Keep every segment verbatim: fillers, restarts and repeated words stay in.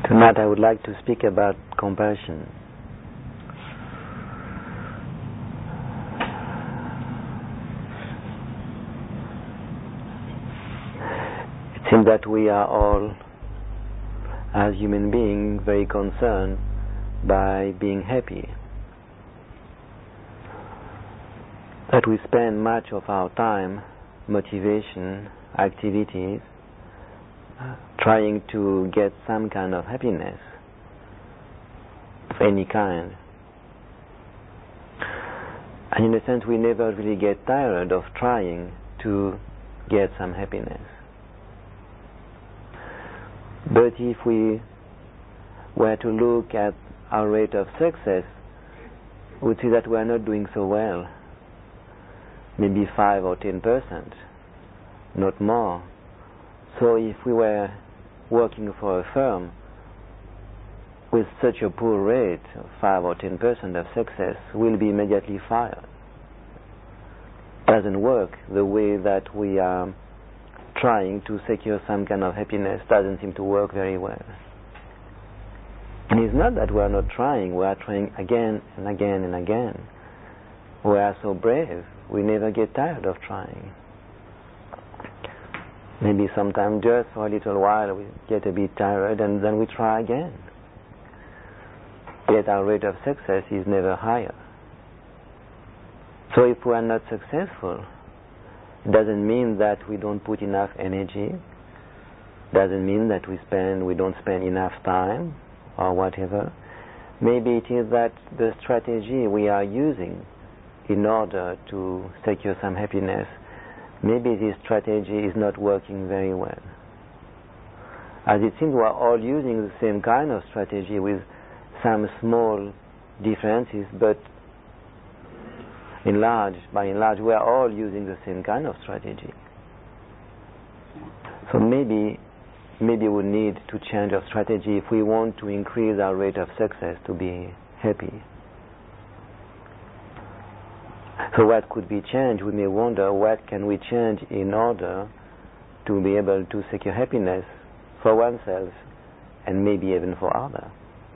Tonight I would like to speak about compassion. It seems that we are all, as human beings, very concerned by being happy. That we spend much of our time, motivation, activities, trying to get some kind of happiness of any kind. And in a sense, we never really get tired of trying to get some happiness. But if we were to look at our rate of success, we would see that we are not doing so well. Maybe five or ten percent, not more. So if we were working for a firm with such a poor rate of five or ten percent of success, we'll be immediately fired. Doesn't work. The way that we are trying to secure some kind of happiness doesn't seem to work very well. And it's not that we are not trying, we are trying again and again and again. We are so brave, we never get tired of trying. Maybe sometimes just for a little while we get a bit tired and then we try again. Yet our rate of success is never higher. So if we are not successful, it doesn't mean that we don't put enough energy, doesn't mean that we spend we don't spend enough time or whatever. Maybe it is that the strategy we are using in order to secure some happiness, maybe this strategy is not working very well. As it seems we are all using the same kind of strategy with some small differences, but in large, by and large, we are all using the same kind of strategy. So maybe, maybe we need to change our strategy if we want to increase our rate of success to be happy. So what could be changed? We may wonder what can we change in order to be able to secure happiness for oneself and maybe even for others.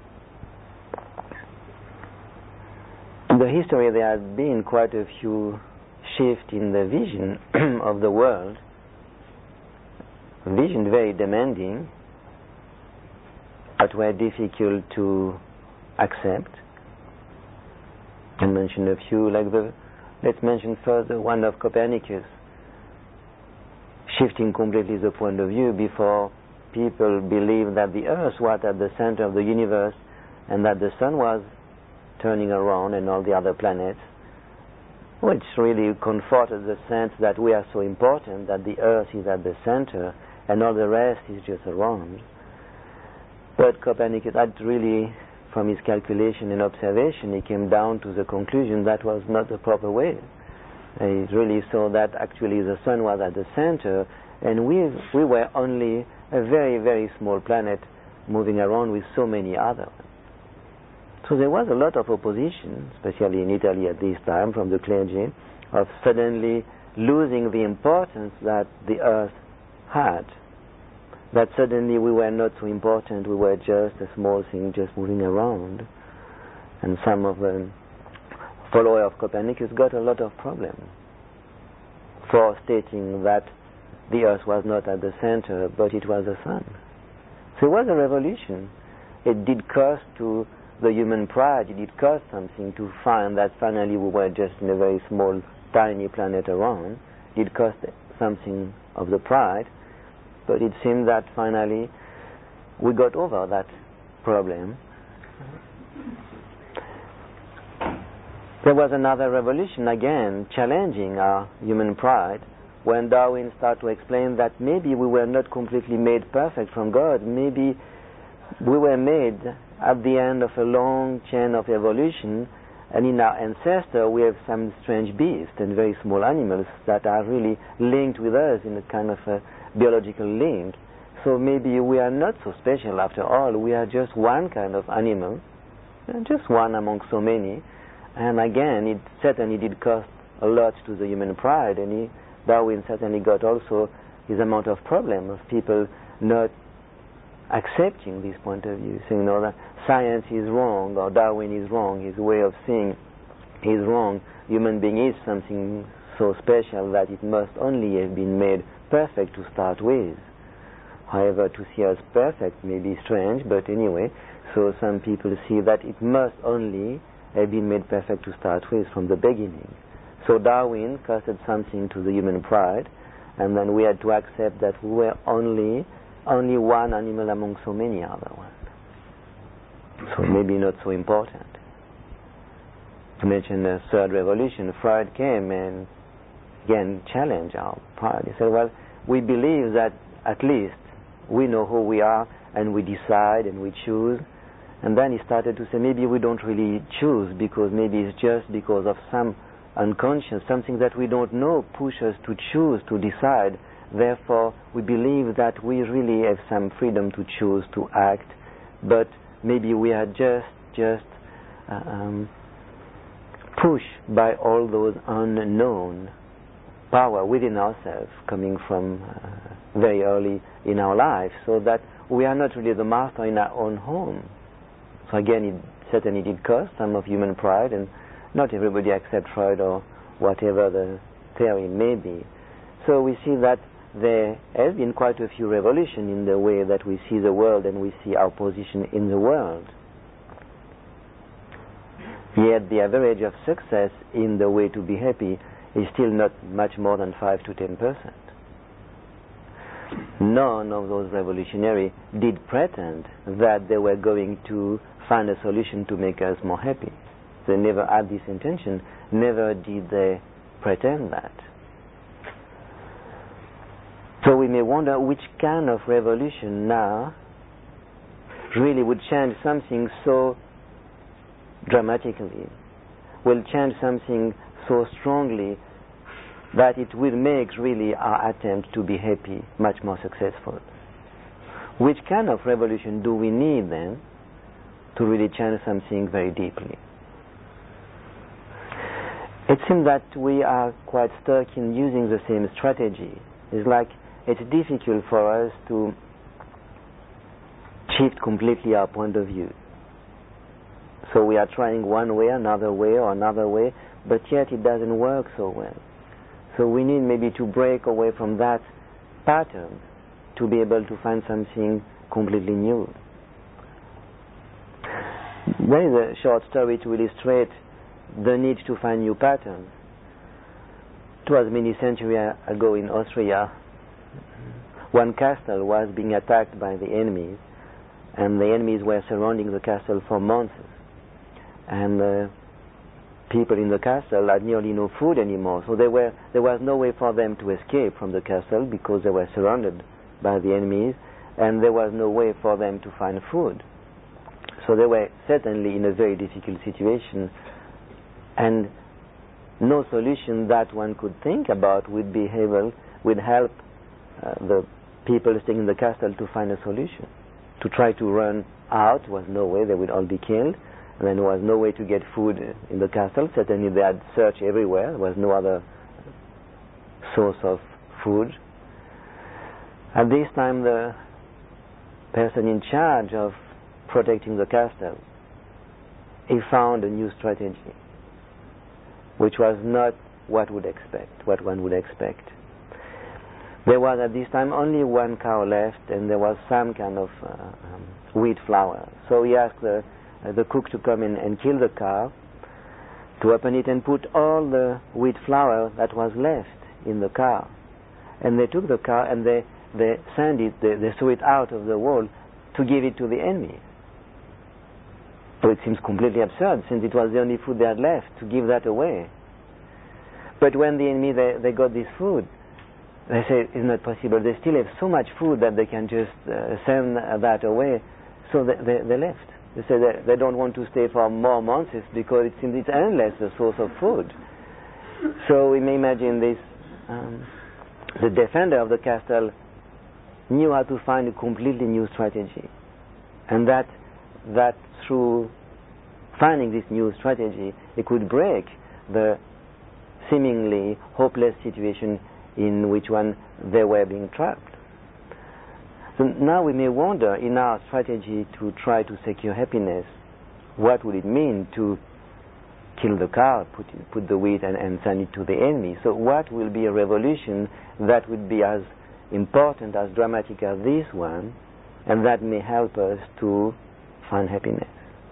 In the history there has been quite a few shifts in the vision of the world. Vision very demanding, but were difficult to accept. I can mention a few, like the Let's mention first the one of Copernicus, shifting completely the point of view. Before, people believed that the Earth was at the center of the universe and that the Sun was turning around and all the other planets, which really comforted the sense that we are so important, that the Earth is at the center and all the rest is just around. But Copernicus had really, from his calculation and observation, he came down to the conclusion that was not the proper way. He really saw that actually the Sun was at the center and we we were only a very, very small planet moving around with so many others. So there was a lot of opposition, especially in Italy at this time, from the clergy, of suddenly losing the importance that the Earth had. That suddenly we were not so important, we were just a small thing just moving around. And some of the followers of Copernicus got a lot of problems for stating that the Earth was not at the center, but it was the Sun. So it was a revolution. It did cost to the human pride, it did cost something to find that finally we were just in a very small, tiny planet around. It did cost something of the pride. But it seemed that finally we got over that problem. There was another revolution again, challenging our human pride, when Darwin started to explain that maybe we were not completely made perfect from God. Maybe we were made at the end of a long chain of evolution, and in our ancestor we have some strange beasts and very small animals that are really linked with us in a kind of a biological link. So maybe we are not so special after all. We are just one kind of animal, just one among so many. And again, it certainly did cost a lot to the human pride, and he, Darwin certainly got also his amount of problem of people not accepting this point of view, saying, no, that science is wrong, or Darwin is wrong, his way of seeing is wrong, human being is something so special that it must only have been made perfect to start with. However, to see us perfect may be strange, but anyway, so some people see that it must only have been made perfect to start with from the beginning. So Darwin costed something to the human pride, and then we had to accept that we were only only one animal among so many other ones. So maybe not so important. To mention the third revolution, Freud came and again challenged our pride. He said, well, we believe that at least we know who we are and we decide and we choose. And then he started to say maybe we don't really choose because maybe it's just because of some unconscious, something that we don't know push us to choose, to decide. Therefore, we believe that we really have some freedom to choose, to act, but maybe we are just, just uh, um, pushed by all those unknown power within ourselves coming from uh, very early in our life, so that we are not really the master in our own home. So again, it certainly did cost some of human pride, and not everybody accepts Freud or whatever the theory may be. So we see that there has been quite a few revolutions in the way that we see the world and we see our position in the world. Yet the average of success in the way to be happy is still not much more than five to ten percent. None of those revolutionaries did pretend that they were going to find a solution to make us more happy. They never had this intention, never did they pretend that. So we may wonder which kind of revolution now really would change something so dramatically, will change something so strongly that it will make really our attempt to be happy much more successful. Which kind of revolution do we need then to really change something very deeply? It seems that we are quite stuck in using the same strategy. It's like it's difficult for us to shift completely our point of view. So we are trying one way, another way, or another way, but yet it doesn't work so well. So we need maybe to break away from that pattern to be able to find something completely new. There is a short story to illustrate the need to find new patterns. It was many centuries ago in Austria. One castle was being attacked by the enemies, and the enemies were surrounding the castle for months. And uh, people in the castle had nearly no food anymore, so there were there was no way for them to escape from the castle because they were surrounded by the enemies, and there was no way for them to find food. So they were certainly in a very difficult situation, and no solution that one could think about would be able would help uh, the people staying in the castle to find a solution. To try to run out was no way; they would all be killed. And then there was no way to get food in the castle. Certainly they had searched everywhere. There was no other source of food. At this time, the person in charge of protecting the castle, he found a new strategy, which was not what would expect, what one would expect. There was at this time only one cow left, and there was some kind of uh, um, wheat flour. So he asked the Uh, the cook to come in and kill the cow, to open it and put all the wheat flour that was left in the cow. And they took the cow and they, they sent it, they, they threw it out of the wall to give it to the enemy. So it seems completely absurd, since it was the only food they had left, to give that away. But when the enemy, they, they got this food, they say, it's not possible. They still have so much food that they can just uh, send that away. So they, they, they left. They say that they don't want to stay for more months because it seems it's endless, the source of food. So we may imagine this, um, the defender of the castle knew how to find a completely new strategy. And that, that through finding this new strategy, it could break the seemingly hopeless situation in which one they were being trapped. So now we may wonder, in our strategy to try to secure happiness, what would it mean to kill the cow, put, put the wheat and, and send it to the enemy? So what will be a revolution that would be as important, as dramatic as this one, and that may help us to find happiness?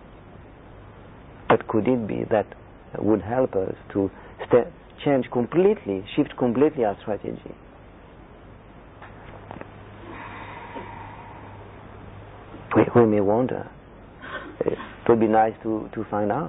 What could it be that would help us to st- change completely, shift completely our strategy? We, we may wonder. It would be nice to, to find out.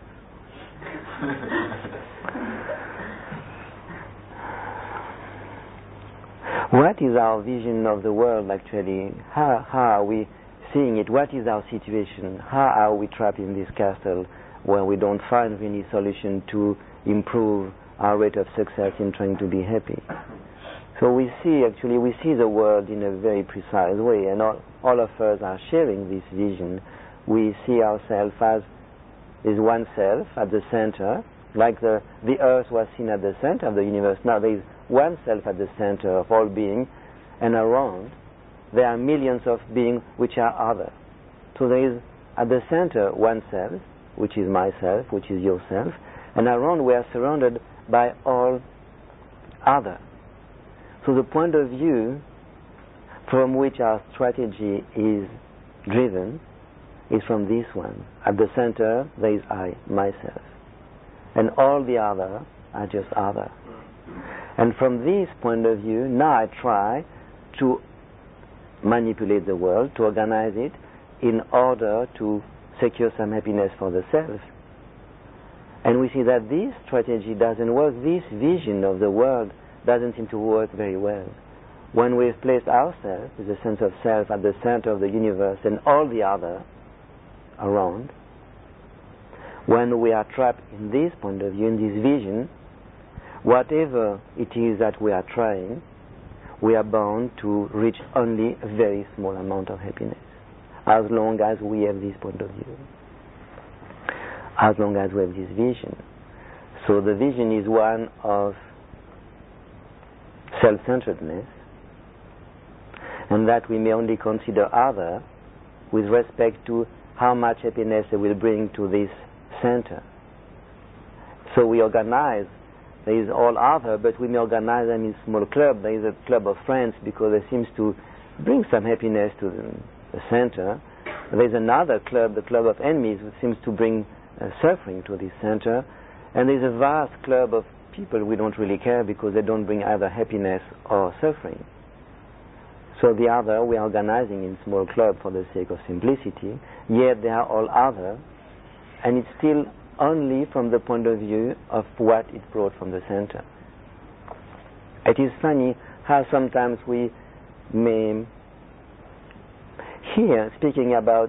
What is our vision of the world actually? How, how are we seeing it? What is our situation? How are we trapped in this castle where we don't find any solution to improve our rate of success in trying to be happy? So we see, actually, we see the world in a very precise way, and all, all of us are sharing this vision. We see ourselves as is one self at the center, like the, the earth was seen at the center of the universe. Now there is one self at the center of all being, and around there are millions of beings which are other. So there is at the center one self, which is myself, which is yourself, and around we are surrounded by all other. So the point of view from which our strategy is driven is from this one. At the center there is I, myself, and all the other are just other. And from this point of view, now I try to manipulate the world, to organize it in order to secure some happiness for the self. And we see that this strategy doesn't work. This vision of the world doesn't seem to work very well. When we've placed ourselves, with a sense of self, at the center of the universe and all the other around, when we are trapped in this point of view, in this vision, whatever it is that we are trying, we are bound to reach only a very small amount of happiness, as long as we have this point of view, as long as we have this vision. So the vision is one of self-centeredness, and that we may only consider other with respect to how much happiness they will bring to this center. So we organize, there is all other, but we may organize them in small club. There is a club of friends because it seems to bring some happiness to the, the center. There is another club, the club of enemies, which seems to bring uh, suffering to this center. And there is a vast club of people we don't really care because they don't bring either happiness or suffering. So the other we are organizing in small club for the sake of simplicity, yet they are all other, and it's still only from the point of view of what it brought from the center. It is funny how sometimes we may hear speaking about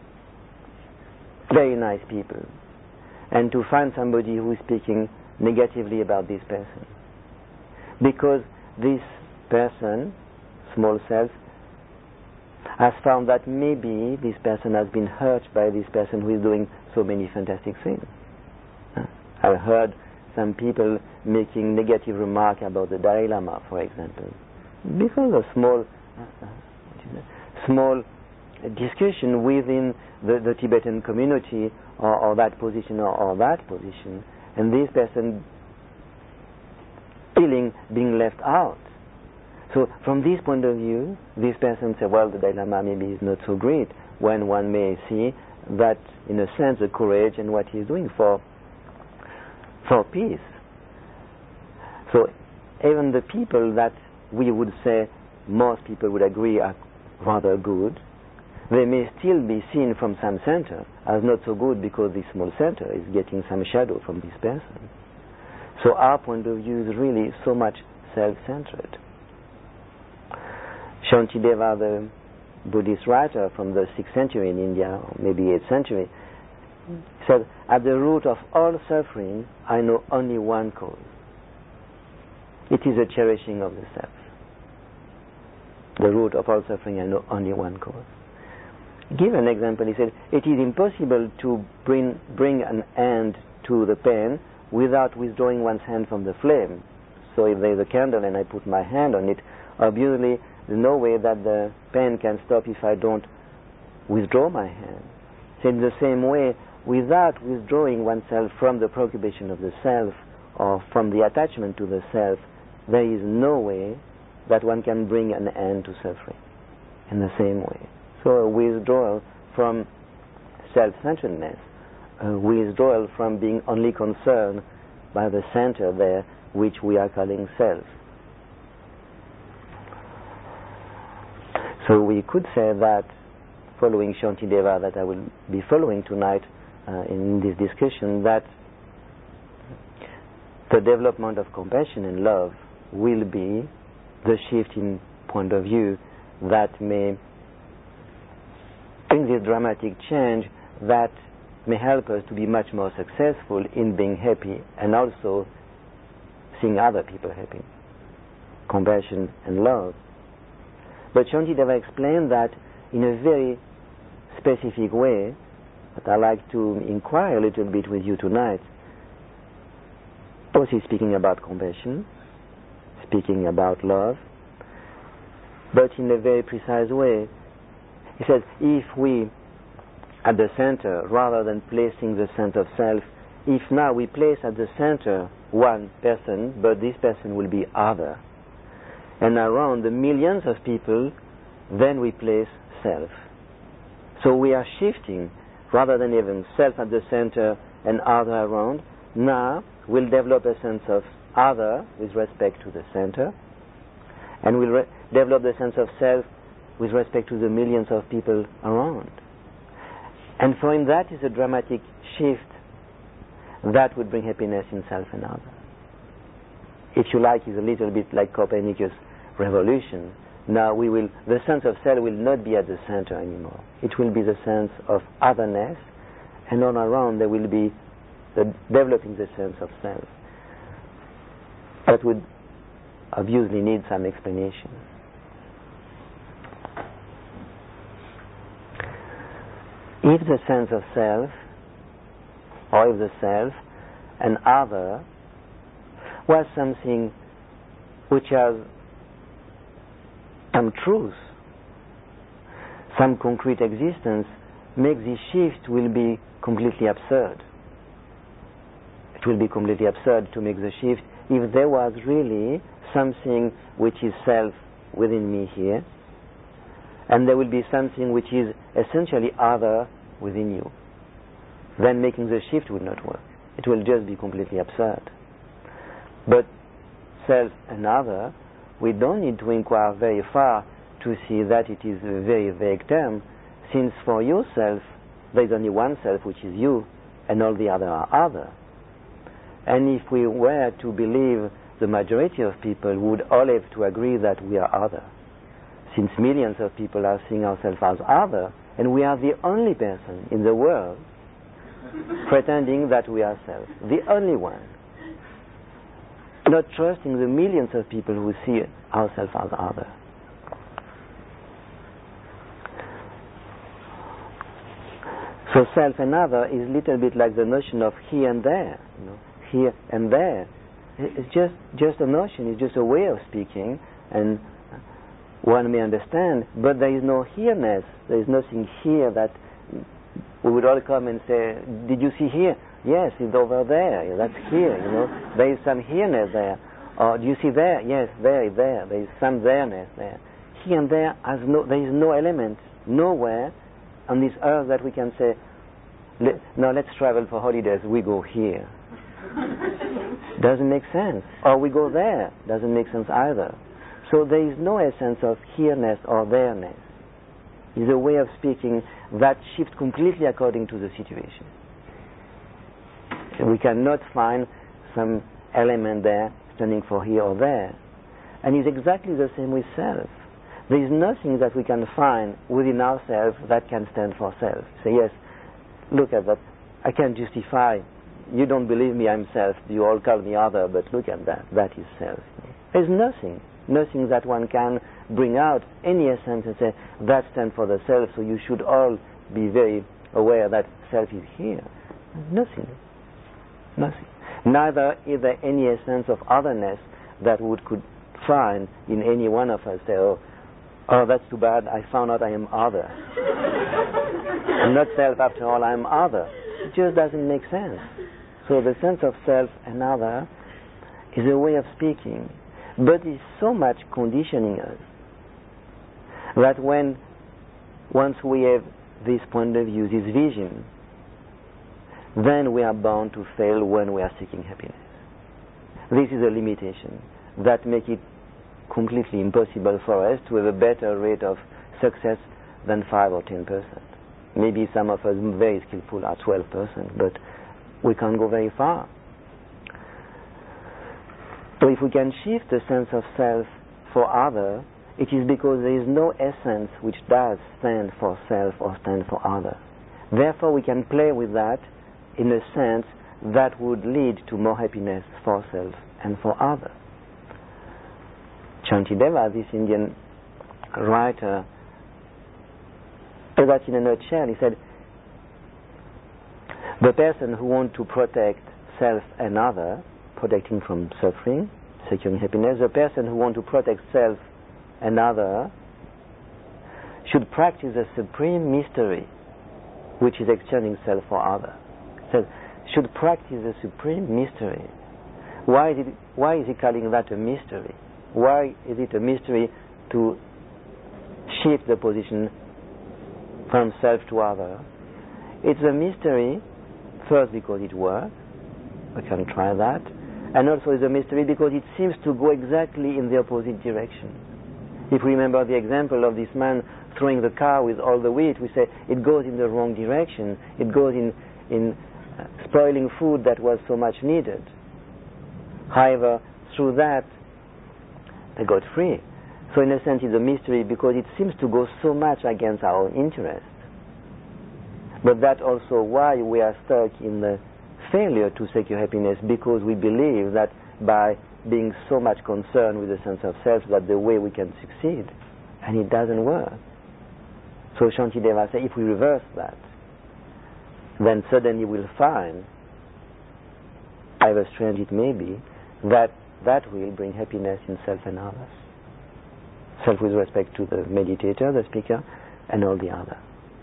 very nice people, and to find somebody who is speaking negatively about this person, because this person, small self, has found that maybe this person has been hurt by this person who is doing so many fantastic things. I've heard some people making negative remarks about the Dalai Lama, for example, because of small uh, small discussion within the, the Tibetan community, or, or that position or, or that position, and this person feeling being left out. So from this point of view, this person said, well, the Dalai Lama maybe is not so great, when one may see that, in a sense, the courage and what he is doing for for peace. So even the people that we would say most people would agree are rather good, they may still be seen from some center as not so good because this small center is getting some shadow from this person. So our point of view is really so much self-centered. Shantideva, the Buddhist writer from the sixth century in India, or maybe eighth century, said, at the root of all suffering, I know only one cause. It is a cherishing of the self. The root of all suffering, I know only one cause. Give an example. He said, it is impossible to bring, bring an end to the pain without withdrawing one's hand from the flame. So if there is a candle and I put my hand on it, obviously there's no way that the pain can stop if I don't withdraw my hand. So in the same way, without withdrawing oneself from the preoccupation of the self or from the attachment to the self, there is no way that one can bring an end to suffering in the same way. So a withdrawal from self-centeredness, a withdrawal from being only concerned by the center there, which we are calling self. So we could say that, following Shantideva that I will be following tonight uh, in this discussion, that the development of compassion and love will be the shift in point of view that may bring this dramatic change that may help us to be much more successful in being happy and also seeing other people happy. Compassion and love. But Shantideva explained that in a very specific way, that I'd like to inquire a little bit with you tonight. Both he's speaking about compassion, speaking about love, but in a very precise way. He says, if we, at the center, rather than placing the sense of self, if now we place at the center one person, but this person will be other, and around the millions of people, then we place self. So we are shifting, rather than having self at the center and other around, now we'll develop a sense of other with respect to the center, and we'll re- develop the sense of self with respect to the millions of people around. And for him that is a dramatic shift that would bring happiness in self and other. If you like, is a little bit like Copernicus' revolution. Now we will, the sense of self will not be at the center anymore. It will be the sense of otherness, and all around there will be the developing the sense of self. That would obviously need some explanation. If the sense of self, or if the self and other was something which has some truth, some concrete existence, make this shift will be completely absurd. It will be completely absurd to make the shift if there was really something which is self within me here, and there will be something which is essentially other within you. Then making the shift will not work. It will just be completely absurd. But self and other, we don't need to inquire very far to see that it is a very vague term, since for yourself there is only one self, which is you, and all the other are other. And if we were to believe the majority of people, we would all have to agree that we are other, since millions of people are seeing ourselves as other, and we are the only person in the world pretending that we are self, the only one, not trusting the millions of people who see ourselves as other. So self and other is a little bit like the notion of here and there, you know, here and there. It's just just a notion, it's just a way of speaking, and one may understand, but there is no here-ness. There is nothing here that we would all come and say, did you see here? Yes, it's over there. That's here, you know. There is some here-ness there. Or do you see there? Yes, there, there. There is some there-ness there. Here and there, has no, there is no element, nowhere on this earth that we can say, Let, now let's travel for holidays, we go here. Doesn't make sense. Or we go there. Doesn't make sense either. So there is no essence of here-ness or there-ness. It's a way of speaking that shifts completely according to the situation. We cannot find some element there standing for here or there. And it's exactly the same with self. There is nothing that we can find within ourselves that can stand for self. Say, yes, look at that. I can justify. You don't believe me, I'm self. You all call me other, but look at that. That is self. There's nothing. Nothing that one can bring out any essence and say, that stands for the self, so you should all be very aware that self is here. Nothing. Nothing. Neither is there any essence of otherness that we could find in any one of us. Say, oh, oh, that's too bad, I found out I am other. I'm not self after all, I'm other. It just doesn't make sense. So the sense of self and other is a way of speaking, but it's so much conditioning us that when once we have this point of view, this vision, then we are bound to fail when we are seeking happiness. This is a limitation that makes it completely impossible for us to have a better rate of success than five or ten percent. Maybe some of us very skillful are twelve percent, but we can't go very far. So if we can shift the sense of self for other, it is because there is no essence which does stand for self or stand for other. Therefore we can play with that in a sense that would lead to more happiness for self and for other. Shantideva, this Indian writer, put that in a nutshell. He said, the person who wants to protect self and other, protecting from suffering, securing happiness, the person who wants to protect self and other should practice a supreme mystery, which is exchanging self for other. So, should practice a supreme mystery. Why is it? Why is he calling that a mystery? Why is it a mystery to shift the position from self to other? It's a mystery, first because it works, we can try that, and also it's a mystery because it seems to go exactly in the opposite direction. If we remember the example of this man throwing the car with all the wheat, we say it goes in the wrong direction, it goes in, in uh, spoiling food that was so much needed. However, through that, they got free. So in a sense it's a mystery because it seems to go so much against our own interest. But that's also why we are stuck in the failure to secure happiness, because we believe that by being so much concerned with the sense of self, that the way we can succeed, and it doesn't work. So Shantideva says, if we reverse that, then suddenly we'll find, however strange it may be, that that will bring happiness in self and others. Self with respect to the meditator, the speaker, and all the other.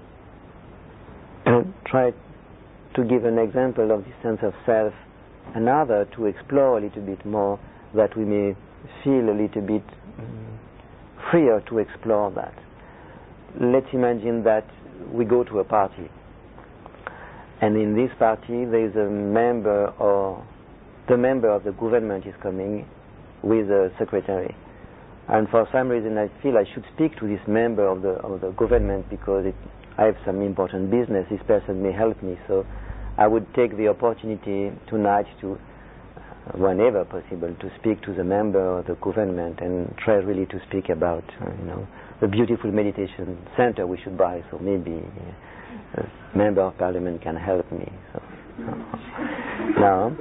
And try to give an example of the sense of self and other to explore a little bit more, that we may feel a little bit um, freer to explore that. Let's imagine that we go to a party, and in this party there is a member, or the member of the government is coming with a secretary, and for some reason I feel I should speak to this member of the of the government because it, I have some important business. This person may help me, so I would take the opportunity tonight to, uh, whenever possible, to speak to the member of the government and try really to speak about, uh, you know, the beautiful meditation center we should buy. So maybe uh, a member of parliament can help me. So, uh, now,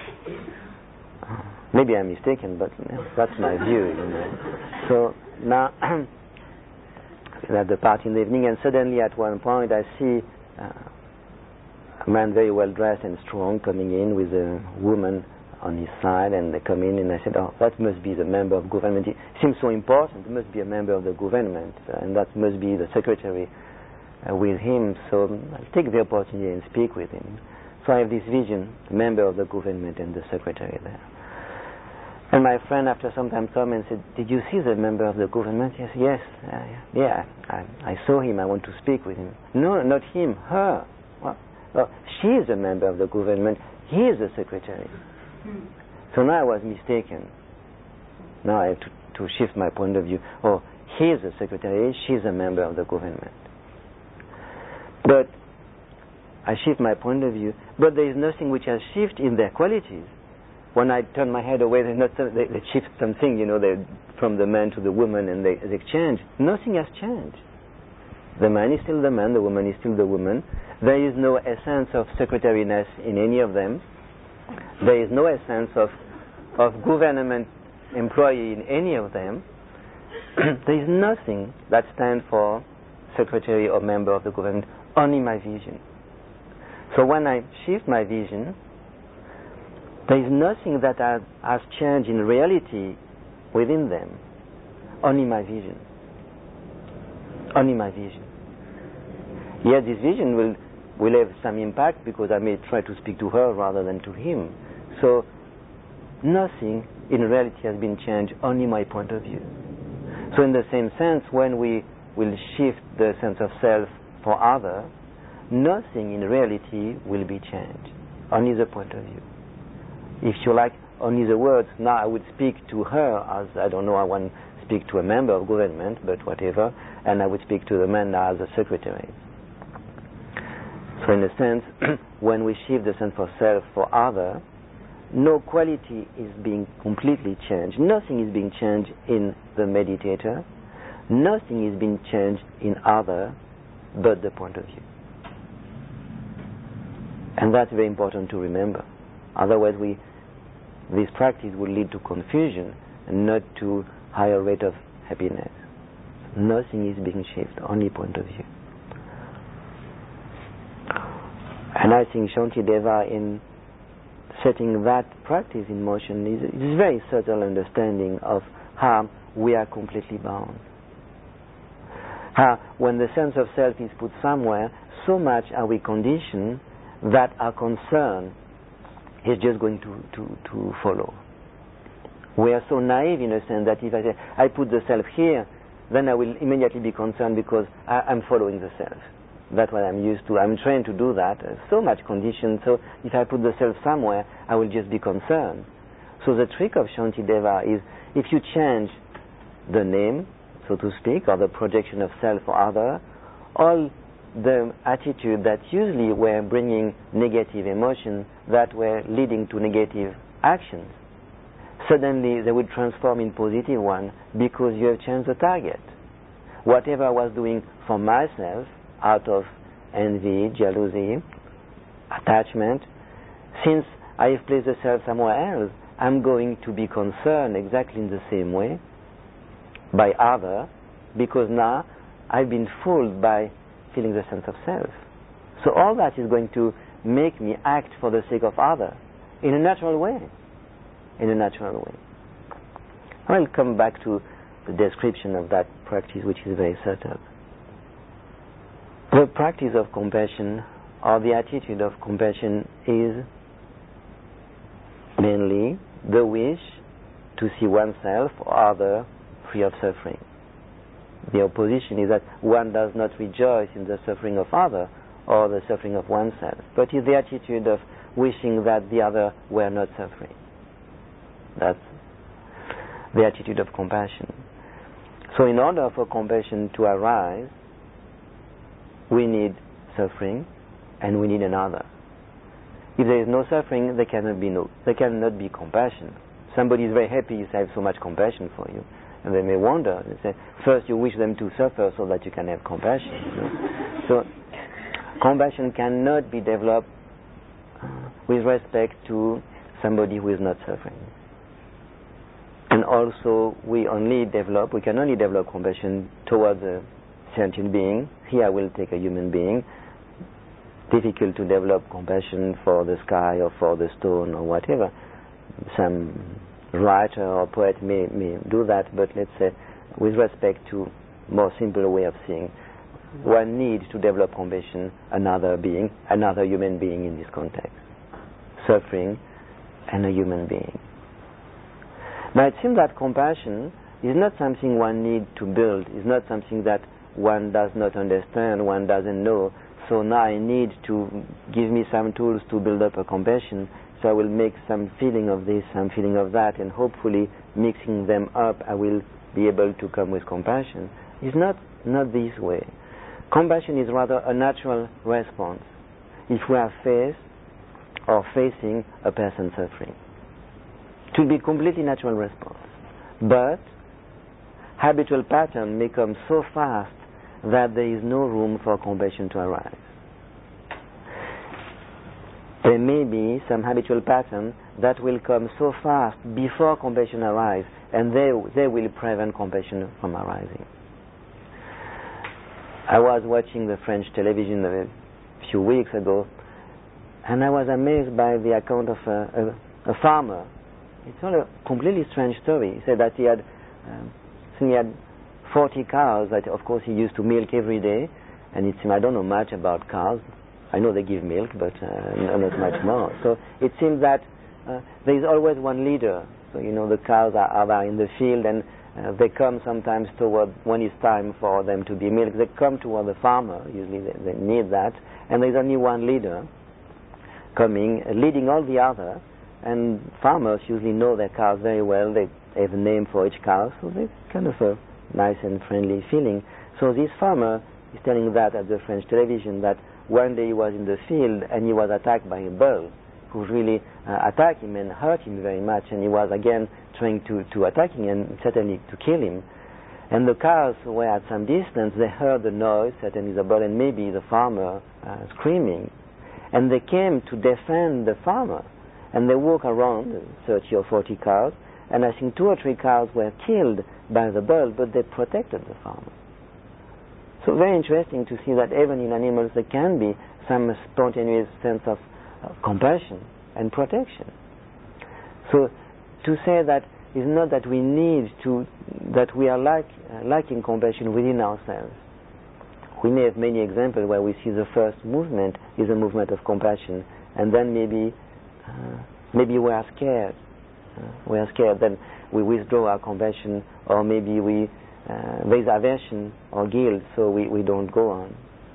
maybe I'm mistaken, but uh, that's my view. You know. So now, at the party in the evening, and suddenly at one point I see. Uh, A man very well dressed and strong coming in with a woman on his side, and they come in, and I said, oh, that must be the member of government. It seems so important, it must be a member of the government, uh, and that must be the secretary uh, with him, so I'll take the opportunity and speak with him. So I have this vision, the member of the government and the secretary there. And my friend after some time came and said, did you see the member of the government? Yes, yes, uh, yeah, I, I saw him, I want to speak with him. No, not him, her. Well, Well, she is a member of the government, he is the secretary. Mm. So now I was mistaken. Now I have to, to shift my point of view. Oh, he is the secretary, she is a member of the government. But I shift my point of view, but there is nothing which has shifted in their qualities. When I turn my head away, not some, they, they shift something, you know, they, from the man to the woman, and they, they exchange. Nothing has changed. The man is still the man, the woman is still the woman. There is no essence of secretariness in any of them. There is no essence of, of government employee in any of them. There is nothing that stands for secretary or member of the government, only my vision. So when I shift my vision, there is nothing that has, has changed in reality within them, only my vision. Only my vision. Yet this vision will, will have some impact because I may try to speak to her rather than to him. So nothing in reality has been changed, only my point of view. So in the same sense, when we will shift the sense of self for other, nothing in reality will be changed, only the point of view. If you like, only the words. Now I would speak to her as, I don't know, I want to speak to a member of government, but whatever, and I would speak to the man now as a secretary. So in a sense, when we shift the sense of self for other, no quality is being completely changed. Nothing is being changed in the meditator. Nothing is being changed in other but the point of view. And that's very important to remember. Otherwise, we, this practice will lead to confusion and not to higher rate of happiness. Nothing is being shifted, only point of view. And I think Shantideva, in setting that practice in motion, is, is a very subtle understanding of how we are completely bound. How, when the sense of self is put somewhere, so much are we conditioned that our concern is just going to, to, to follow. We are so naive in a sense that if I say, I put the self here, then I will immediately be concerned because I, I'm following the self. That's what I'm used to. I'm trained to do that. So much conditioned. So if I put the self somewhere, I will just be concerned. So the trick of Shantideva is, if you change the name, so to speak, or the projection of self or other, all the attitude that usually were bringing negative emotion, that were leading to negative actions, suddenly they would transform in positive one because you have changed the target. Whatever I was doing for myself, out of envy, jealousy, attachment, since I have placed the self somewhere else, I'm going to be concerned exactly in the same way by other, because now I've been fooled by feeling the sense of self. So all that is going to make me act for the sake of other in a natural way. In a natural way. I'll come back to the description of that practice, which is very subtle. The practice of compassion, or the attitude of compassion, is mainly the wish to see oneself or other free of suffering. The opposition is that one does not rejoice in the suffering of other or the suffering of oneself, but is the attitude of wishing that the other were not suffering. That's the attitude of compassion. So in order for compassion to arise, we need suffering and we need another. If there is no suffering, there cannot be no, there cannot be compassion. Somebody is very happy, you say, I have so much compassion for you. And they may wonder, they say, first you wish them to suffer so that you can have compassion. You know? So compassion cannot be developed with respect to somebody who is not suffering. And also we only develop, we can only develop compassion towards a sentient being. Here I will take a human being. Difficult to develop compassion for the sky or for the stone or whatever. Some writer or poet may, may do that, but let's say with respect to more simple way of seeing, one needs to develop compassion another being, another human being in this context. Suffering and a human being. Now it seems that compassion is not something one needs to build, is not something that one does not understand, one doesn't know. So now I need to give me some tools to build up a compassion, so I will make some feeling of this, some feeling of that, and hopefully mixing them up I will be able to come with compassion. It's not, not this way. Compassion is rather a natural response if we are faced or facing a person suffering. It will be a completely natural response. But habitual pattern may come so fast that there is no room for compassion to arise. There may be some habitual pattern that will come so fast before compassion arises, and they, they will prevent compassion from arising. I was watching the French television a few weeks ago, and I was amazed by the account of a, a, a farmer. It's not a completely strange story. He said that he had, um, he had forty cows that, of course, he used to milk every day. And it seems, I don't know much about cows. I know they give milk, but uh, not much more. So it seems that uh, there is always one leader. So, you know, the cows are, are in the field, and uh, they come sometimes toward, when it's time for them to be milked, they come toward the farmer. Usually they, they need that. And there's only one leader coming, uh, leading all the others. And farmers usually know their cows very well. They have a name for each cow, so they're kind of a nice and friendly feeling. So this farmer is telling that at the French television, that one day he was in the field and he was attacked by a bull who really uh, attacked him and hurt him very much, and he was again trying to, to attack him and certainly to kill him. And the cows were at some distance. They heard the noise, certainly the bull and maybe the farmer uh, screaming, and they came to defend the farmer. And they walk around, thirty or forty cows, and I think two or three cows were killed by the bull, but they protected the farmer. So very interesting to see that even in animals there can be some spontaneous sense of uh, compassion and protection. So to say that is not that we need to, that we are lack, uh, lacking compassion within ourselves. We may have many examples where we see the first movement is a movement of compassion, and then maybe uh, maybe we are scared. Uh, we are scared, then we withdraw our compassion, or maybe we Uh, there is aversion or guilt, so we, we don't go on.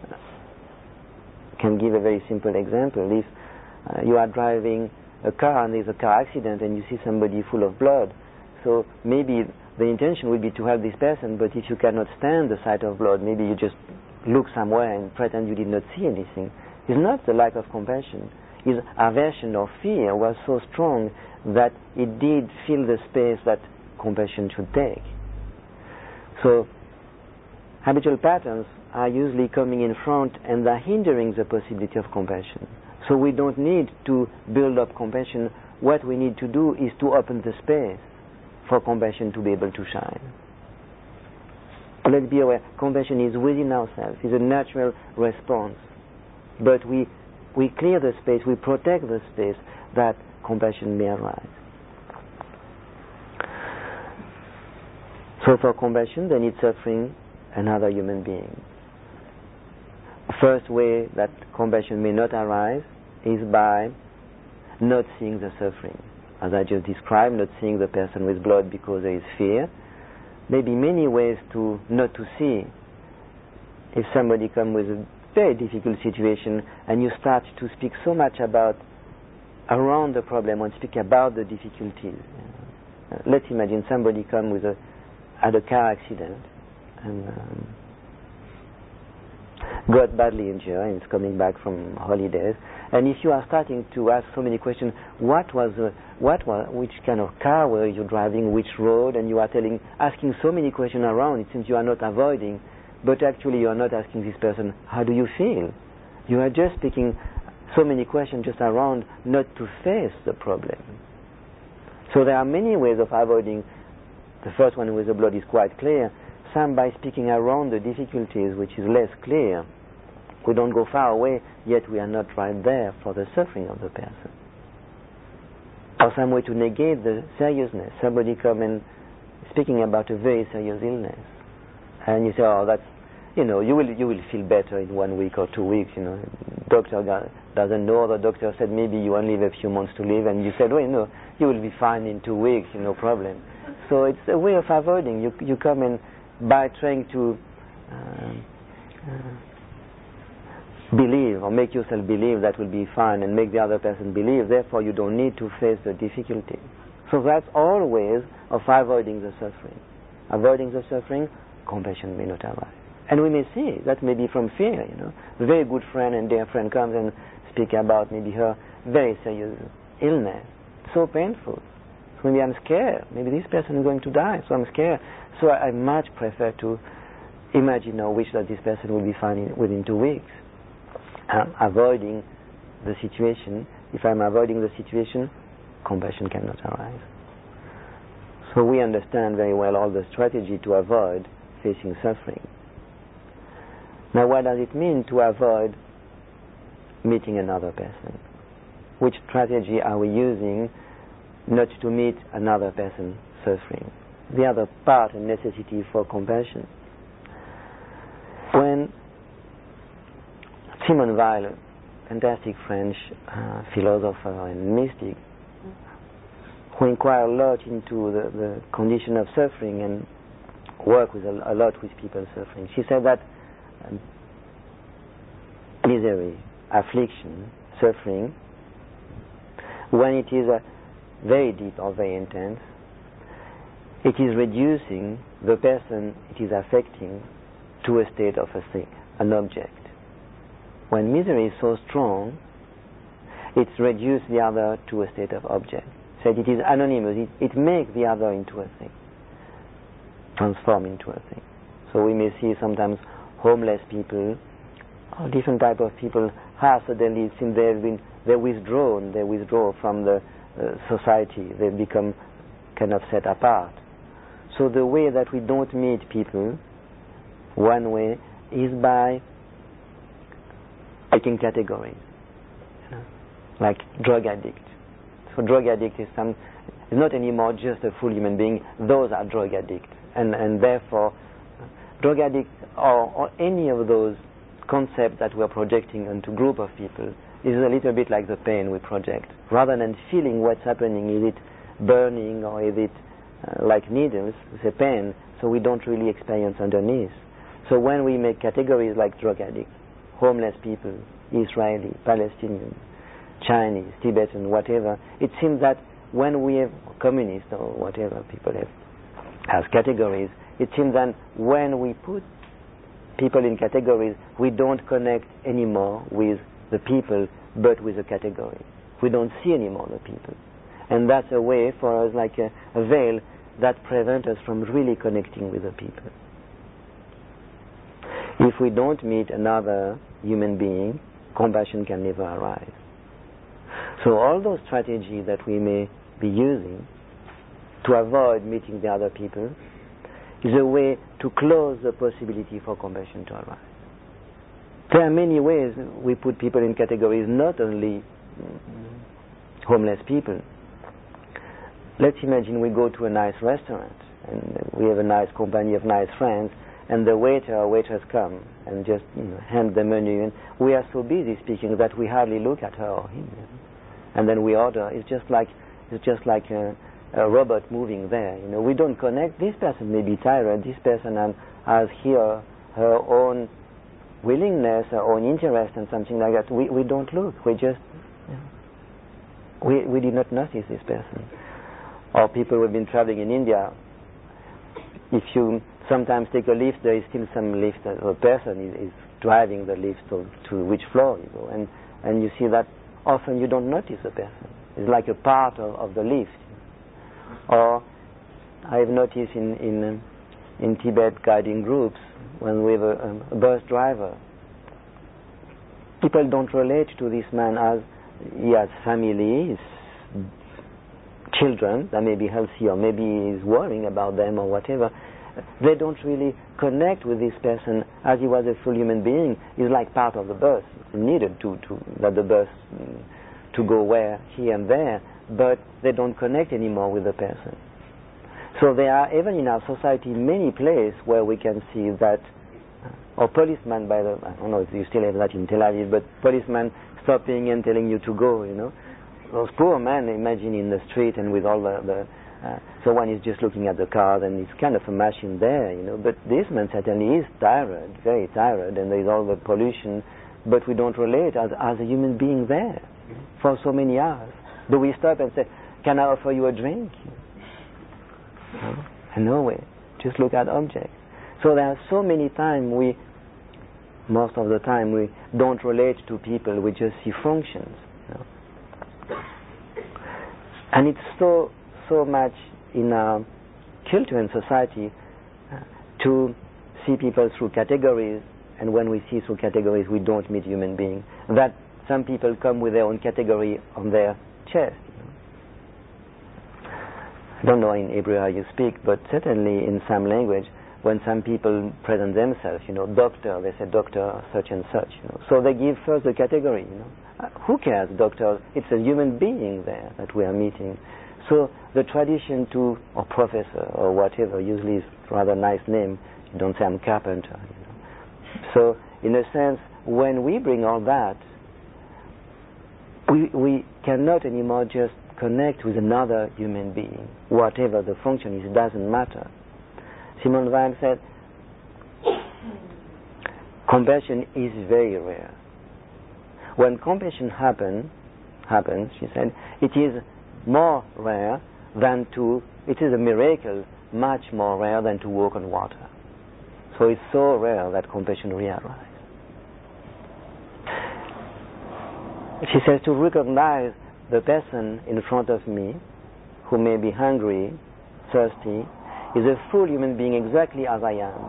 I can give a very simple example. If uh, you are driving a car and there's a car accident and you see somebody full of blood, so maybe the intention would be to help this person, but if you cannot stand the sight of blood, maybe you just look somewhere and pretend you did not see anything. It's not the lack of compassion. His aversion or fear was so strong that it did fill the space that compassion should take. So habitual patterns are usually coming in front and they're hindering the possibility of compassion. So we don't need to build up compassion. What we need to do is to open the space for compassion to be able to shine. Let's be aware, compassion is within ourselves, it's a natural response. But we, we clear the space, we protect the space that compassion may arise. So for compassion, they need suffering another human being. First way that compassion may not arise is by not seeing the suffering. As I just described, not seeing the person with blood because there is fear. Maybe many ways to not to see. If somebody comes with a very difficult situation and you start to speak so much about around the problem and speak about the difficulties. Uh, let's imagine somebody comes with a had a car accident and um, got badly injured and is coming back from holidays. And if you are starting to ask so many questions, what was, uh, what was, which kind of car were you driving, which road, and you are telling, asking so many questions around, it seems you are not avoiding, but actually you are not asking this person, how do you feel? You are just speaking so many questions just around, not to face the problem. So there are many ways of avoiding. The first one with the blood is quite clear. Some by speaking around the difficulties, which is less clear. We don't go far away, yet we are not right there for the suffering of the person. Or some way to negate the seriousness. Somebody come and speaking about a very serious illness, and you say, "Oh, that's, you know, you will you will feel better in one week or two weeks." You know, doctor doesn't know. The doctor said maybe you only have a few months to live, and you said, "Oh, you know, you will be fine in two weeks. No problem." So it's a way of avoiding. You you come in by trying to uh, uh, believe or make yourself believe that will be fine and make the other person believe. Therefore, you don't need to face the difficulty. So that's all ways of avoiding the suffering. Avoiding the suffering, compassion may not arise. And we may see that maybe from fear. You know, a very good friend and dear friend comes and speak about maybe her very serious illness, so painful. Maybe I'm scared. Maybe this person is going to die, so I'm scared. So I, I much prefer to imagine or wish that this person will be fine in, within two weeks. I'm avoiding the situation. If I'm avoiding the situation, compassion cannot arise. So we understand very well all the strategy to avoid facing suffering. Now, what does it mean to avoid meeting another person? Which strategy are we using not to meet another person suffering? the other part and necessity for compassion. When Simone Weil, a fantastic French uh, philosopher and mystic, who inquired a lot into the, the condition of suffering and worked with a, a lot with people suffering, she said that um, misery, affliction, suffering, when it is uh, very deep or very intense, it is reducing the person it is affecting to a state of a thing, an object. When misery is so strong, it's reduced the other to a state of object. So it is anonymous, it, it makes the other into a thing, transform into a thing. So we may see sometimes homeless people, or different type of people, have suddenly it seems they've been, they're withdrawn, they withdraw from the uh, society, they become kind of set apart. So the way that we don't meet people, one way, is by taking categories, you know, like drug addict. So drug addict is some, is not anymore just a full human being. Those are drug addicts, and and therefore, drug addicts or, or any of those concepts that we're projecting onto a group of people is a little bit like the pain we project. Rather than feeling what's happening, is it burning or is it uh, like needles? It's a pain, so we don't really experience underneath. So when we make categories like drug addicts, homeless people, Israeli, Palestinian, Chinese, Tibetan, whatever, it seems that when we have communists or whatever people have as categories, it seems that when we put people in categories, we don't connect anymore with the people, but with a category. We don't see anymore the people. And that's a way for us, like a, a veil that prevents us from really connecting with the people. If we don't meet another human being, compassion can never arise. So all those strategies that we may be using to avoid meeting the other people is a way to close the possibility for compassion to arise. There are many ways we put people in categories, not only homeless people. Let's imagine we go to a nice restaurant and we have a nice company of nice friends, and the waiter or waitress come and just, you know, hand the menu in. We are so busy speaking that we hardly look at her or him. You know? And then we order. It's just like it's just like a, a robot moving there. You know, we don't connect. This person may be tired. This person has here her own willingness, her own interest, and something like that. We we don't look. We just you know, we we did not notice this person. Or people who have been traveling in India. If you sometimes take a lift, there is still some lift. The person is, is driving the lift to, to which floor you go, and and you see that often you don't notice the person. It's like a part of, of the lift. Or I've noticed in in in Tibet guiding groups, when we have a, a bus driver, people don't relate to this man as he has family, his children that may be healthy, or maybe he's worrying about them or whatever. They don't really connect with this person as he was a full human being. He's like part of the bus. It's needed to, to let the bus um, to go where, here and there, but they don't connect anymore with the person. So there are, even in our society, many places where we can see that, or policemen, by the, I don't know if you still have that in Tel Aviv, but policemen stopping and telling you to go, you know. Those poor men, imagine in the street and with all the, the uh, so one is just looking at the car and it's kind of a machine there, you know. But this man certainly is tired, very tired, and there's all the pollution, but we don't relate as, as a human being there for so many hours. Do we stop and say, can I offer you a drink? No, no way. Just look at objects. So there are so many times we, most of the time, we don't relate to people, we just see functions. You know? And it's so so much in our culture and society uh, to see people through categories, and when we see through categories we don't meet human beings. That some people come with their own category on their chest. You know? I don't know in Hebrew how you speak, but certainly in some language, when some people present themselves, you know, doctor, they say doctor such and such. You know, so they give first the category. You know, uh, who cares, doctor? It's a human being there that we are meeting. So the tradition to, or professor, or whatever, usually is a rather nice name. You don't say I'm carpenter. You know. So in a sense, when we bring all that, we, we cannot anymore just connect with another human being. Whatever the function is, it doesn't matter. Simone Weil said, compassion is very rare. When compassion happen, happens, she said, it is more rare than to, it is a miracle much more rare than to walk on water. So it's so rare that compassion really arises. She says to recognize the person in front of me who may be hungry, thirsty, is a full human being exactly as I am.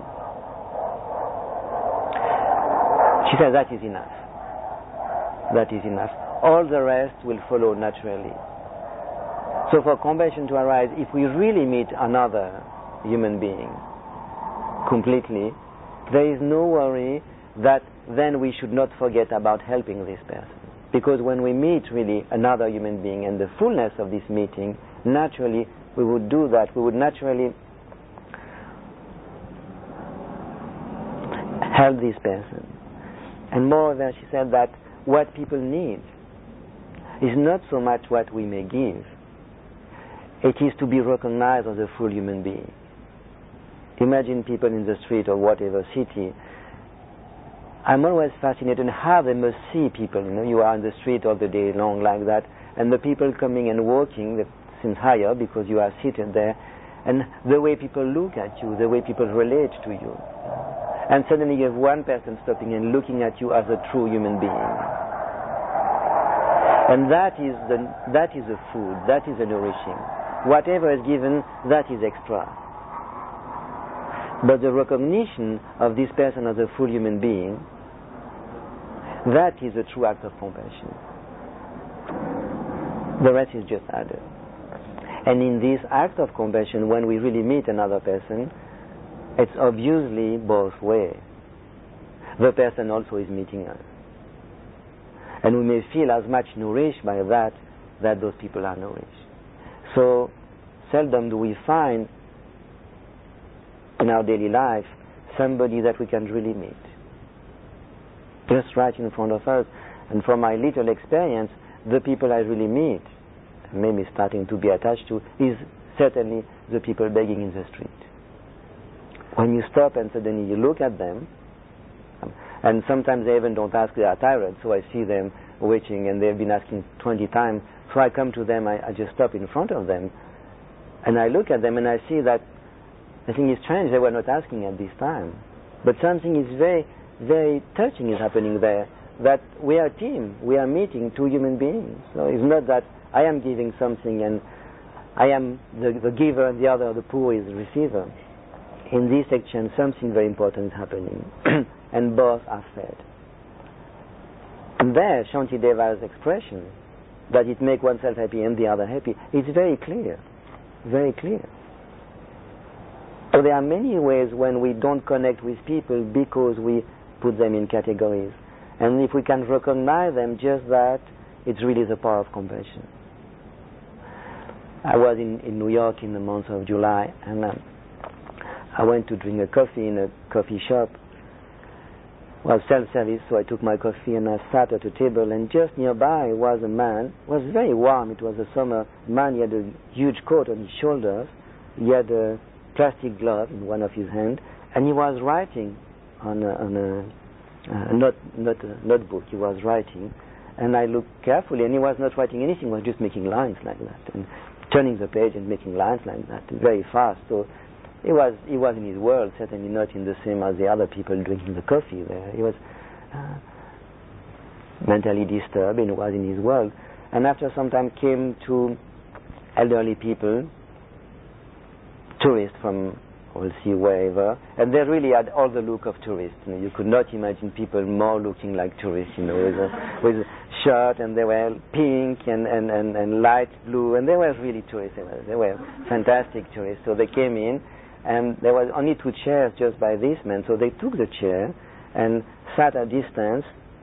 She says that is enough. That is enough. All the rest will follow naturally. So for compassion to arise, if we really meet another human being completely, there is no worry that then we should not forget about helping this person. Because when we meet really another human being and the fullness of this meeting, naturally we would do that. We would naturally help this person. And moreover, she said that what people need is not so much what we may give. It is to be recognized as a full human being. Imagine people in the street or whatever city. I'm always fascinated how they must see people. You know, you are in the street all the day long like that, and the people coming and walking, that seems higher because you are seated there, and the way people look at you, the way people relate to you. And suddenly you have one person stopping and looking at you as a true human being. And that is the, that is a food, that is a nourishing. Whatever is given, that is extra. But the recognition of this person as a full human being, that is a true act of compassion. The rest is just added. And in this act of compassion, when we really meet another person, it's obviously both ways. The person also is meeting us. And we may feel as much nourished by that that those people are nourished. So seldom do we find in our daily life somebody that we can really meet. Just right in front of us. And from my little experience, the people I really meet, maybe starting to be attached to, is certainly the people begging in the street. When you stop and suddenly you look at them, and sometimes they even don't ask, they are tired, so I see them waiting and they've been asking twenty times, so I come to them, I, I just stop in front of them, and I look at them and I see that the thing is strange, they were not asking at this time. But something is very, very touching is happening there, that we are a team, we are meeting two human beings. So it's not that I am giving something and I am the, the giver and the other, the poor, is the receiver. In this section, something very important is happening, and both are fed. And there, Shantideva's expression, that it makes oneself happy and the other happy, is very clear, very clear. So there are many ways when we don't connect with people because we put them in categories. And if we can recognize them, just that, it's really the power of compassion. I was in, in New York in the month of July, and um, I went to drink a coffee in a coffee shop. It was self-service, so I took my coffee and I sat at a table, and just nearby was a man. It was very warm, it was a summer. Man, he had a huge coat on his shoulders. He had a plastic glove in one of his hands, and he was writing on a, on a, a note, not a notebook. He was writing, and I looked carefully, and he was not writing anything, he was just making lines like that, and turning the page and making lines like that, very fast. So he was he was in his world, certainly not in the same as the other people drinking the coffee there. He was uh, mentally disturbed and was in his world. And after some time came two elderly people, tourists from, we'll see wherever, and they really had all the look of tourists. You know, you could not imagine people more looking like tourists, you know, with a, with a shirt, and they were pink and, and, and, and light blue, and they were really tourists. They were, they were fantastic tourists. So they came in, and there was only two chairs just by this man, so they took the chair and sat at a distance,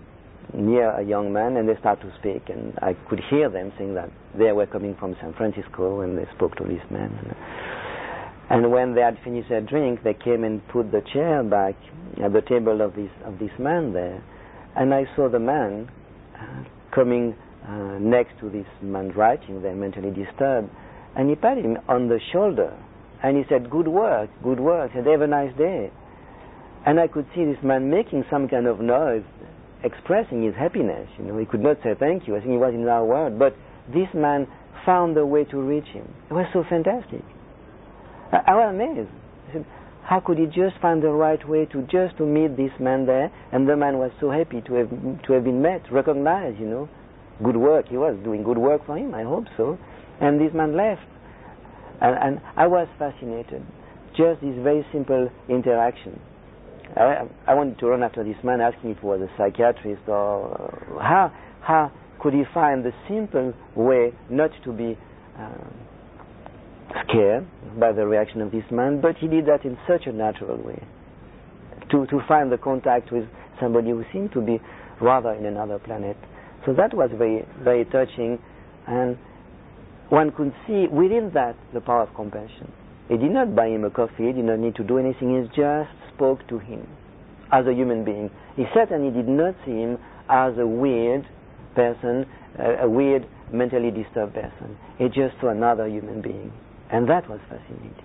near a young man, and they start to speak, and I could hear them saying that they were coming from San Francisco, and they spoke to this man. And, and when they had finished their drink, they came and put the chair back at the table of this of this man there, and I saw the man uh, coming uh, next to this man writing there, mentally disturbed, and he patted him on the shoulder, and he said, "Good work, good work," and "Have a nice day." And I could see this man making some kind of noise, expressing his happiness. You know, he could not say thank you. I think he was in our world, but this man found a way to reach him. It was so fantastic. I, I was amazed. I said, how could he just find the right way to just to meet this man there? And the man was so happy to have to have been met, recognized. You know, good work. He was doing good work for him. I hope so. And this man left, and, and I was fascinated. Just this very simple interaction. I, I wanted to run after this man, asking if he was a psychiatrist, or how how could he find the simple way not to be uh, scared by the reaction of this man, but he did that in such a natural way, to to find the contact with somebody who seemed to be rather in another planet. So that was very very touching, and one could see within that the power of compassion. He did not buy him a coffee, he did not need to do anything, he just spoke to him as a human being. He certainly did not see him as a weird person, a, a weird, mentally disturbed person. He just saw another human being. And that was fascinating.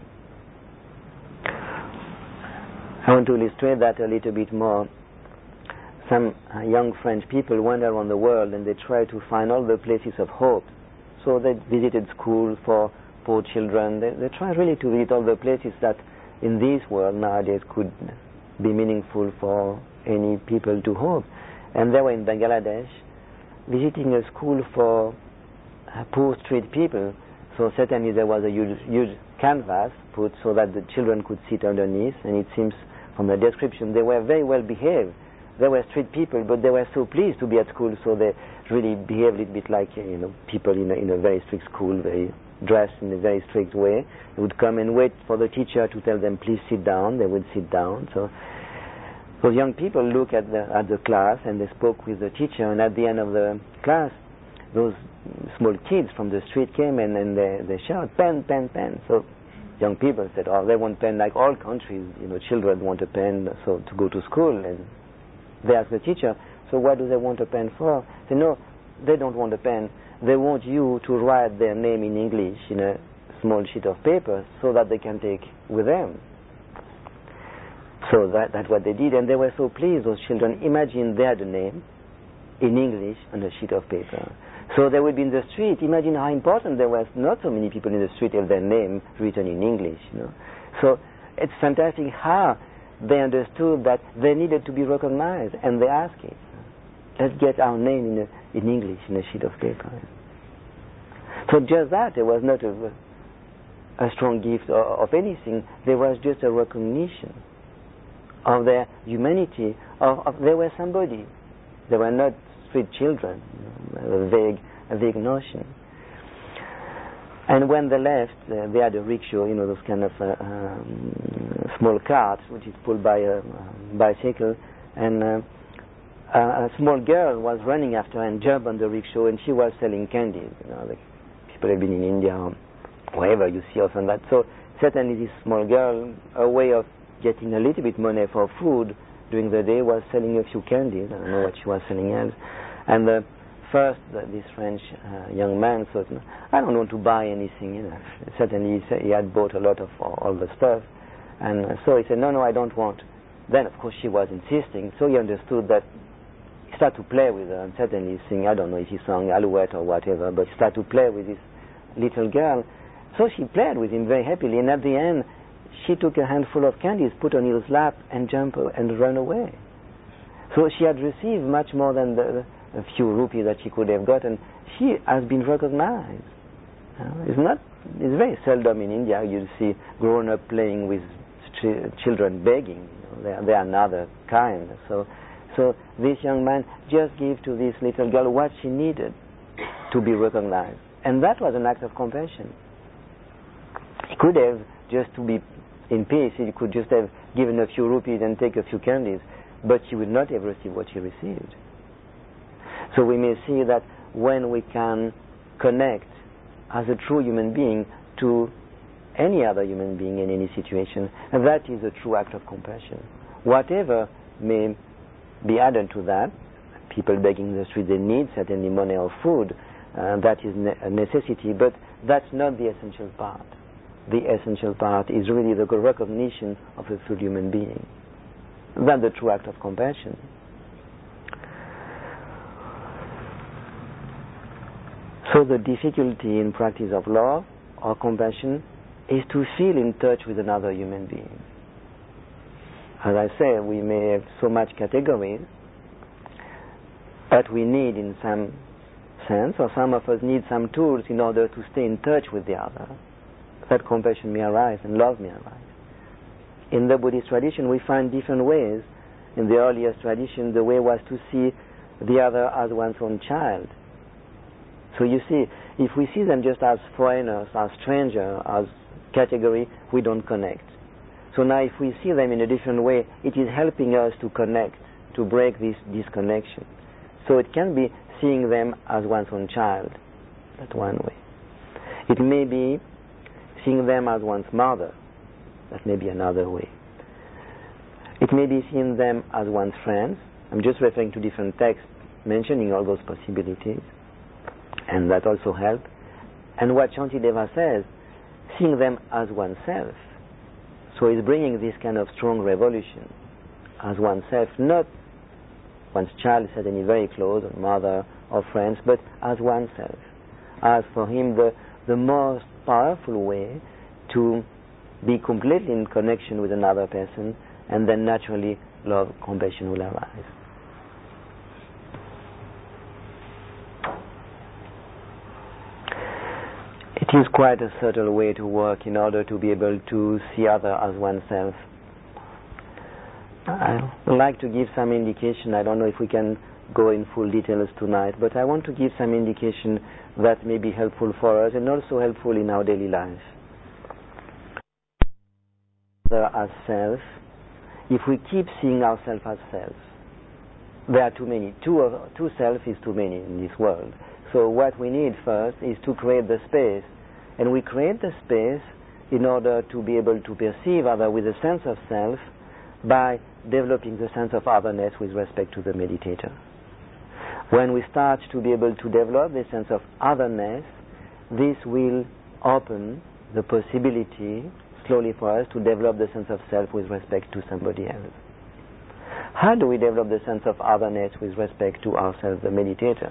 I want to illustrate that a little bit more. Some uh, young French people went around the world and they tried to find all the places of hope. So they visited schools for poor children. They, they tried really to visit all the places that in this world nowadays could be meaningful for any people to hope. And they were in Bangladesh visiting a school for uh, poor street people. So certainly there was a huge, huge canvas put so that the children could sit underneath, and it seems from the description they were very well behaved. They were street people, but they were so pleased to be at school, so they really behaved a little bit like, you know, people in a, in a very strict school, very dressed in a very strict way. They would come and wait for the teacher to tell them, please sit down. They would sit down. So those young people look at the at the class and they spoke with the teacher, and at the end of the class, those small kids from the street came and, and they, they shouted, pen, pen, pen. So young people said, oh, they want pen like all countries. You know, children want a pen so to go to school. And they asked the teacher, so what do they want a pen for? They said, no, they don't want a pen. They want you to write their name in English in a small sheet of paper so that they can take with them. So that, that's what they did, and they were so pleased, those children. Imagine they had a name in English on a sheet of paper. So they would be in the street. Imagine how important there was not so many people in the street have their name written in English, you know. So it's fantastic how they understood that they needed to be recognized, and they asked it. Let's get our name in, a, in English in a sheet of paper. So just that, there was not a, a strong gift of, of anything. There was just a recognition of their humanity, of, of they were somebody. They were not street children, you know, a vague, a vague notion. And when they left, uh, they had a rickshaw, you know, those kind of uh, um, small carts, which is pulled by a uh, bicycle, and uh, a small girl was running after her and jumped on the rickshaw, and she was selling candies. You know, like people have been in India or wherever you see often that. So certainly this small girl, a way of getting a little bit money for food during the day was selling a few candies. I don't know what she was selling else. And uh, first, uh, this French uh, young man thought, I don't want to buy anything. You know. Certainly he, said he had bought a lot of all the stuff. And uh, so he said, no, no, I don't want. Then, of course, she was insisting. So he understood that. He started to play with her, and certainly sing, I don't know if he sang Alouette or whatever, but he started to play with this little girl. So she played with him very happily, and at the end, she took a handful of candies, put on his lap, and jumped and ran away. So she had received much more than the, the few rupees that she could have gotten. She has been recognized. You know, it's not. It's very seldom in India you see grown-up playing with ch- children begging. You know, they, are, they are another kind. So. So this young man just gave to this little girl what she needed to be recognized. And that was an act of compassion. He could have, just to be in peace, he could just have given a few rupees and take a few candies, but she would not have received what she received. So we may see that when we can connect as a true human being to any other human being in any situation, that is a true act of compassion. Whatever may be added to that, people begging in the street, they need certainly money or food, uh, that is ne- a necessity, but that's not the essential part. The essential part is really the recognition of a full human being. That's the true act of compassion. So the difficulty in practice of love or compassion is to feel in touch with another human being. As I say, we may have so much categories that we need in some sense, or some of us need some tools in order to stay in touch with the other, that compassion may arise and love may arise. In the Buddhist tradition, we find different ways. In the earliest tradition, the way was to see the other as one's own child. So you see, if we see them just as foreigners, as strangers, as category, we don't connect. So now if we see them in a different way, it is helping us to connect, to break this disconnection. So it can be seeing them as one's own child. That's one way. It may be seeing them as one's mother. That may be another way. It may be seeing them as one's friends. I'm just referring to different texts mentioning all those possibilities. And that also helps. And what Shantideva says, seeing them as oneself. So he's bringing this kind of strong revolution as oneself, not one's child, certainly very close, or mother or friends, but as oneself. As for him, the, the most powerful way to be completely in connection with another person, and then naturally love, compassion will arise. It is quite a subtle way to work in order to be able to see other as oneself. I would like to give some indication. I don't know if we can go in full details tonight, but I want to give some indication that may be helpful for us and also helpful in our daily life. As self, if we keep seeing ourselves as self, there are too many. Two, of, two self is too many in this world. So what we need first is to create the space. And we create the space in order to be able to perceive other with a sense of self by developing the sense of otherness with respect to the meditator. When we start to be able to develop the sense of otherness, this will open the possibility slowly for us to develop the sense of self with respect to somebody else. How do we develop the sense of otherness with respect to ourselves, the meditator?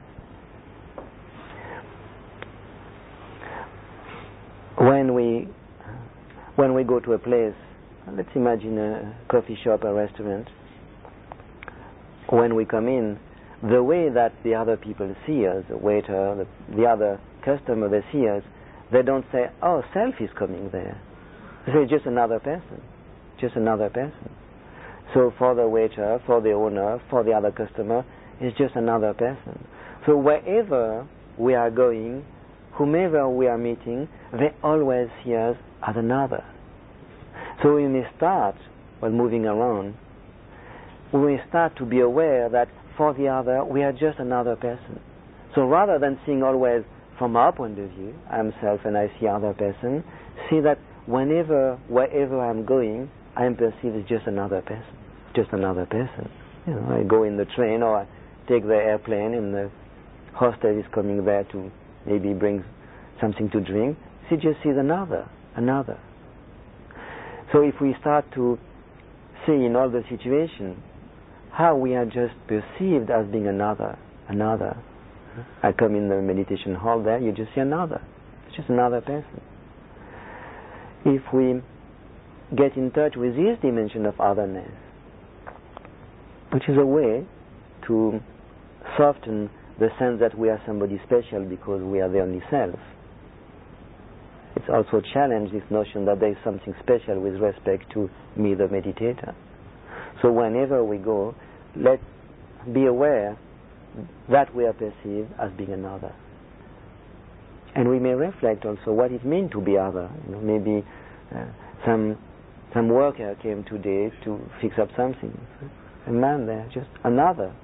When we when we go to a place, let's imagine a coffee shop, a restaurant, when we come in, the way that the other people see us, the waiter, the, the other customer, they see us, they don't say, oh, self is coming there. They say, just another person, just another person. So for the waiter, for the owner, for the other customer, it's just another person. So wherever we are going, whomever we are meeting, they always see us as another. So we may start, while moving around, we may start to be aware that for the other, we are just another person. So rather than seeing always from our point of view, I am self and I see other person, see that whenever, wherever I'm going, I am perceived as just another person. Just another person. You know, I go in the train or I take the airplane and the hostess is coming there to maybe bring something to drink. She just sees another, another. So if we start to see in all the situations how we are just perceived as being another, another. I come in the meditation hall there, you just see another. It's just another person. If we get in touch with this dimension of otherness, which is a way to soften the sense that we are somebody special because we are the only self. It's also challenge this notion that there is something special with respect to me, the meditator. So whenever we go, let's be aware that we are perceived as being another. And we may reflect also what it means to be other. You know, maybe uh, some some worker came today to fix up something. A man there, just another.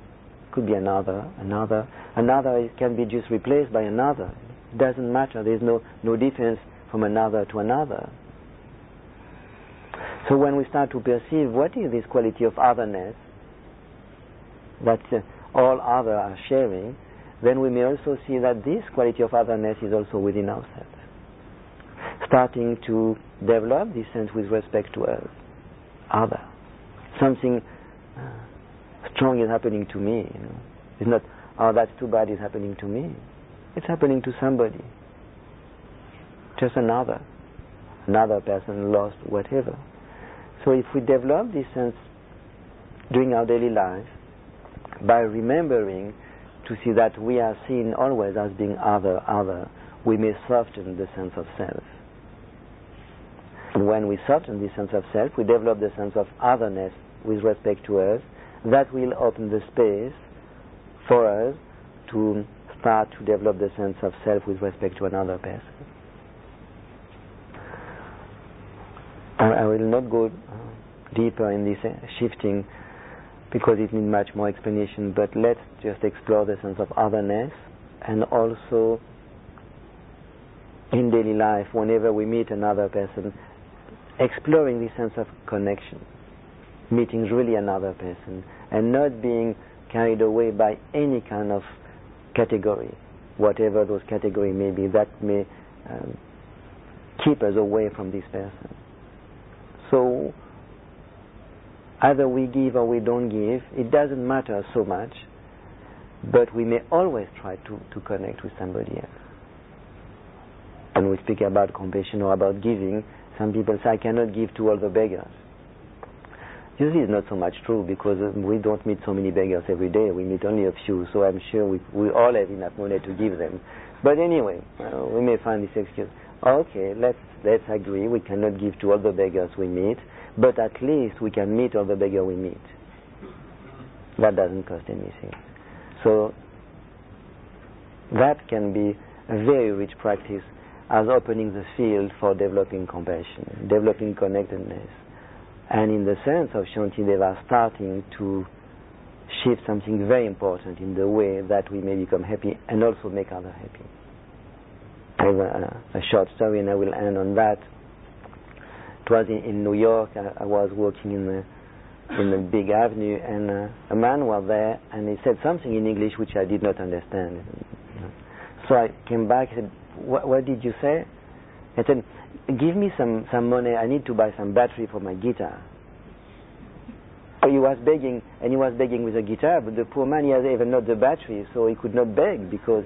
could be another, another, another. It can be just replaced by another. It doesn't matter. There's no, no difference from another to another. So when we start to perceive what is this quality of otherness that uh, all others are sharing, then we may also see that this quality of otherness is also within ourselves. Starting to develop this sense with respect to us, other. Something uh, strong is happening to me. You know. It's not, oh, that's too bad, it's happening to me. It's happening to somebody. Just another. Another person lost, whatever. So if we develop this sense during our daily life, by remembering to see that we are seen always as being other, other, we may soften the sense of self. And when we soften the sense of self, we develop the sense of otherness with respect to us. That will open the space for us to start to develop the sense of self with respect to another person. I will not go deeper in this shifting because it needs much more explanation, but let's just explore the sense of otherness, and also in daily life, whenever we meet another person, exploring this sense of connection, meeting really another person, and not being carried away by any kind of category, whatever those categories may be, that may um, keep us away from this person. So either we give or we don't give, it doesn't matter so much, but we may always try to, to connect with somebody else. And we speak about compassion or about giving, some people say, I cannot give to all the beggars. Usually it's not so much true, because we don't meet so many beggars every day, we meet only a few, so I'm sure we, we all have enough money to give them. But anyway, uh, we may find this excuse. Okay, let's let's agree we cannot give to all the beggars we meet, but at least we can meet all the beggars we meet. That doesn't cost anything. So that can be a very rich practice as opening the field for developing compassion, developing connectedness, and in the sense of Shantideva starting to shift something very important in the way that we may become happy and also make others happy. I have a, a short story, and I will end on that. It was in, in New York. I, I was walking in the in the big avenue, and uh, a man was there, and he said something in English which I did not understand. So I came back and said, what, what did you say? I said, give me some, some money, I need to buy some battery for my guitar. So he was begging, and he was begging with a guitar, but the poor man, he has even not the battery, so he could not beg, because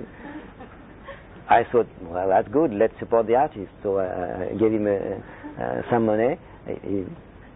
I thought, well, that's good, let's support the artist. So I gave him a, uh, some money. He,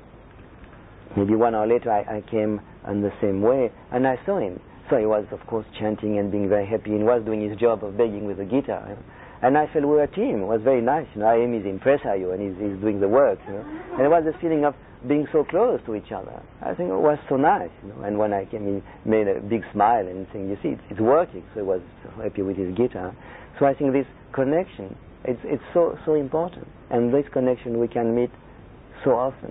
maybe one hour later, I, I came in the same way, and I saw him. So he was, of course, chanting and being very happy, and was doing his job of begging with the guitar. You know? And I felt we were a team. It was very nice. You know, I am his impresario, and he's, he's doing the work. You know? And it was this feeling of being so close to each other. I think it was so nice. You know? And when I came, he made a big smile and saying, you see, it's, it's working. So he was so happy with his guitar. So I think this connection, it's, it's so, so important. And this connection we can meet so often.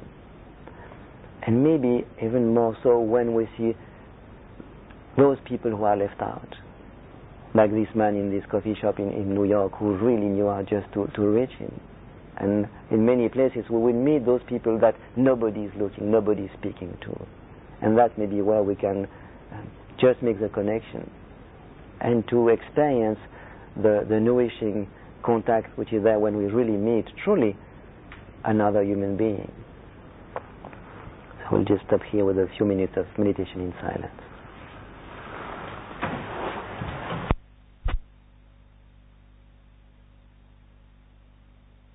And maybe even more so when we see those people who are left out. Like this man in this coffee shop in, in New York who really knew how just to, to reach him. And in many places we will meet those people that nobody is looking, nobody is speaking to. And that may be where we can uh, just make the connection and to experience the, the nourishing contact which is there when we really meet truly another human being. So we'll just stop here with a few minutes of meditation in silence.